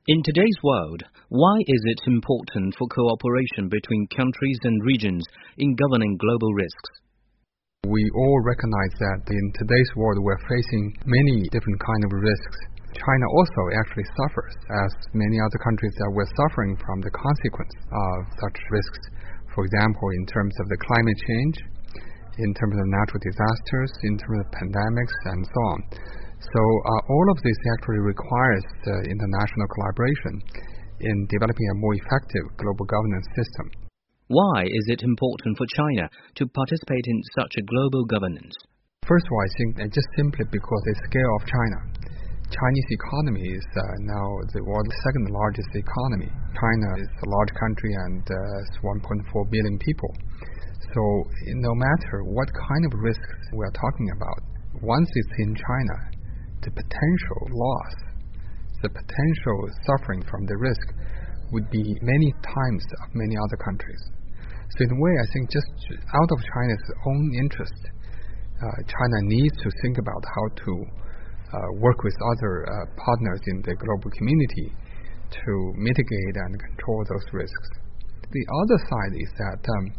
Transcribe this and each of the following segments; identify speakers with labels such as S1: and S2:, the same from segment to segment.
S1: In today's world, why is it important for cooperation between countries and regions in governing global risks?
S2: We all recognize that in today's world we're facing many different kinds of risks. China also actually suffers, as many other countries that we're suffering from the consequence of such risks. For example, in terms of the climate change, in terms of natural disasters, in terms of pandemics, and so on. So all of this actually requires international collaboration in developing a more effective global governance system.
S1: Why is it important for China to participate in such a global governance?
S2: First of all, I think just simply because the scale of China. Chinese economy is now the world's second largest economy. China is a large country and it's 1.4 billion people. So no matter what kind of risks we are talking about, once it's in China, the potential loss, the potential suffering from the risk would be many times of many other countries. So in a way, I think just out of China's own interest, China needs to think about how to work with other partners in the global community to mitigate and control those risks. The other side is that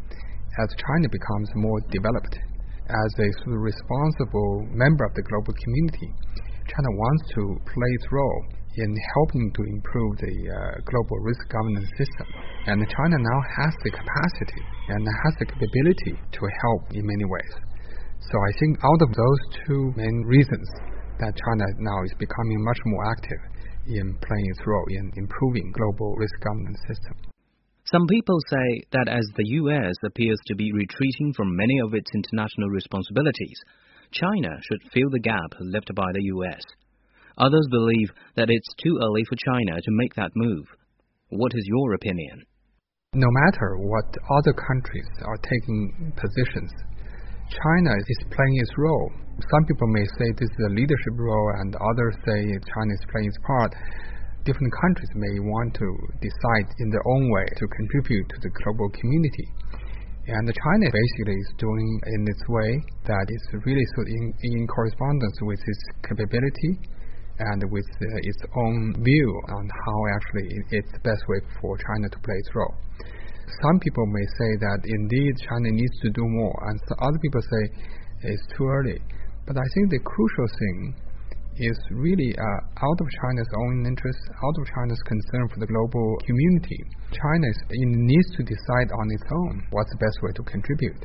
S2: as China becomes more developed, as a responsible member of the global community, China wants to play its role in helping to improve the global risk governance system. And China now has the capacity and has the capability to help in many ways. So I think out of those two main reasons that China now is becoming much more active in playing its role in improving global risk governance system.
S1: Some people say that as the U.S. appears to be retreating from many of its international responsibilities, China should fill the gap left by the U.S. Others believe that it's too early for China to make that move. What is your opinion?
S2: No matter what other countries are taking positions, China is playing its role. Some people may say this is a leadership role, and others say China is playing its part. Different countries may want to decide in their own way to contribute to the global community. And China basically is doing in its way that is really so in correspondence with its capability and with its own view on how actually it's the best way for China to play its role. Some people may say that indeed China needs to do more, and other people say it's too early. But I think the crucial thing is really out of China's own interest, out of China's concern for the global community. China needs to decide on its own what's the best way to contribute.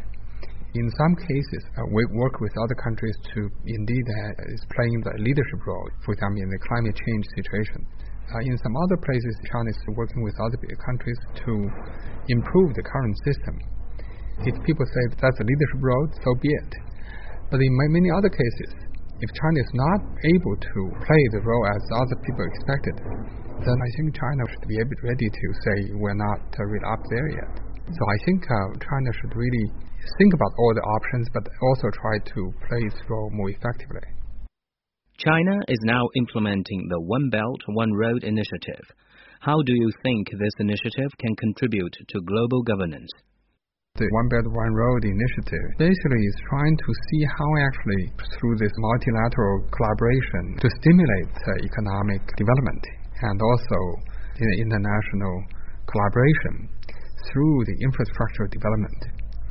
S2: In some cases, we work with other countries to indeed is playing the leadership role, for example, in the climate change situation. In some other places, China is working with other countries to improve the current system. If people say that's a leadership role, so be it. But in many other cases, if China is not able to play the role as other people expected, then I think China should be ready to say we're not really up there yet. So I think China should really think about all the options, but also try to play its role more effectively.
S1: China is now implementing the One Belt, One Road initiative. How do you think this initiative can contribute to global governance?
S2: The One Belt, One Road initiative basically is trying to see how actually through this multilateral collaboration to stimulate economic development and also international collaboration through the infrastructure development.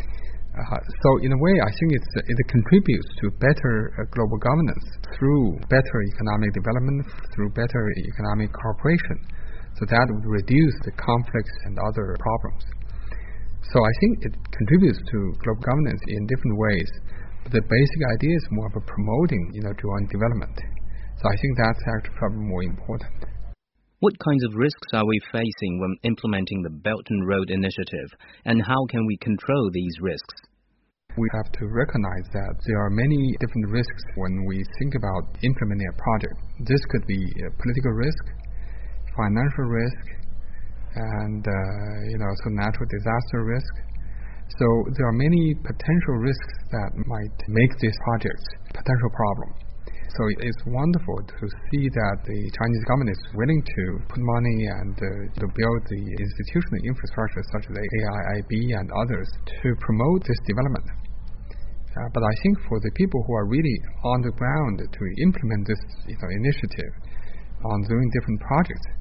S2: So in a way, I think it contributes to better global governance through better economic development, through better economic cooperation. So that would reduce the conflicts and other problems. So I think it contributes to global governance in different ways. But the basic idea is more of a promoting joint development. So I think that's actually probably more important.
S1: What kinds of risks are we facing when implementing the Belt and Road initiative, and how can we control these risks?
S2: We have to recognize that there are many different risks when we think about implementing a project. This could be a political risk, financial risk, and so natural disaster risk. So there are many potential risks that might make this project a potential problem. So it's wonderful to see that the Chinese government is willing to put money and to build the institutional infrastructure such as the AIIB and others to promote this development. But I think for the people who are really on the ground to implement this initiative on doing different projects,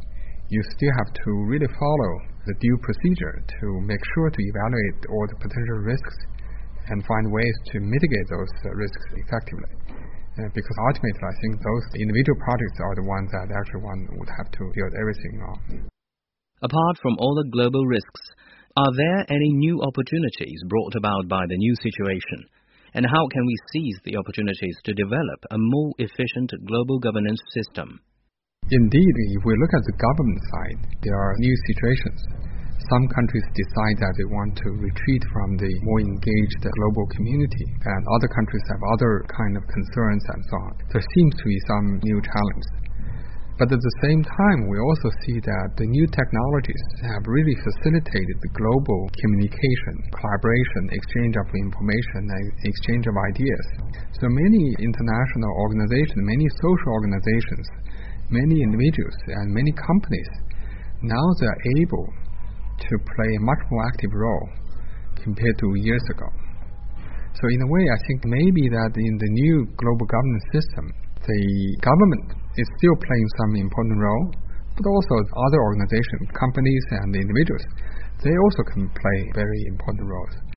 S2: you still have to really follow the due procedure to make sure to evaluate all the potential risks and find ways to mitigate those risks effectively. Because ultimately, I think those individual projects are the ones that actually one would have to build everything on.
S1: Apart from all the global risks, are there any new opportunities brought about by the new situation? And how can we seize the opportunities to develop a more efficient global governance system?
S2: Indeed, if we look at the government side, there are new situations. Some countries decide that they want to retreat from the more engaged global community, and other countries have other kind of concerns and so on. There seems to be some new challenges. But at the same time, we also see that the new technologies have really facilitated the global communication, collaboration, exchange of information, and exchange of ideas. So many international organizations, many social organizations, many individuals, and many companies, now they are able to play a much more active role compared to years ago. So in a way, I think maybe that in the new global governance system, the government is still playing some important role, but also other organizations, companies and individuals, they also can play very important roles.